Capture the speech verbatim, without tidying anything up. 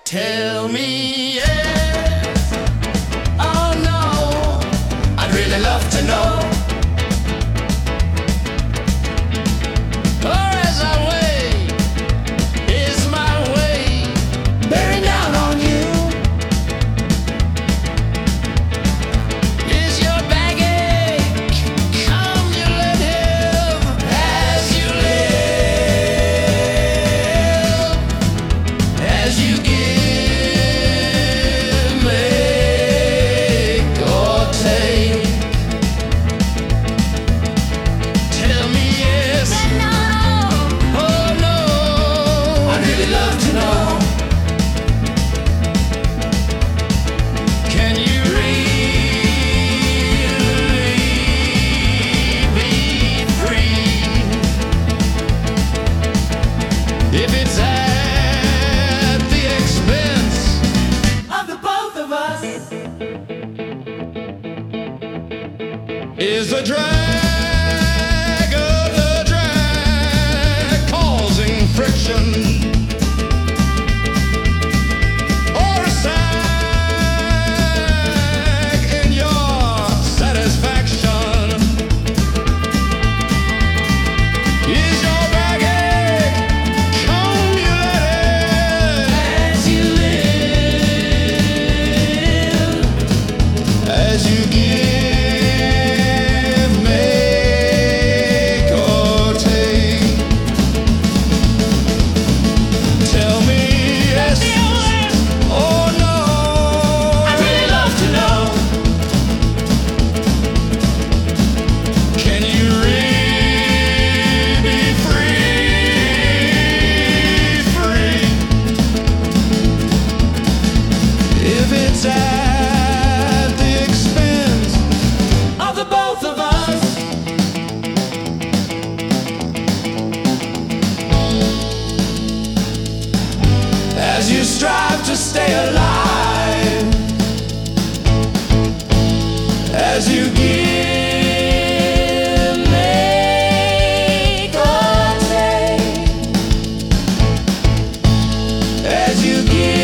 Tell me yes, oh no, I'd really love to know. Or as I wait, is my way bearing down on you? Is your baggage cumulative as you live, as you give? If it's at the expense of the both of us, is the drag of the drag causing friction, or a sag in your satisfaction? Is your as you give, make or take? Tell me yes, or no. I'd really love to know. Can you really be free, free? If it's at both of us, as you strive to stay alive, as you give, make or take, as you give.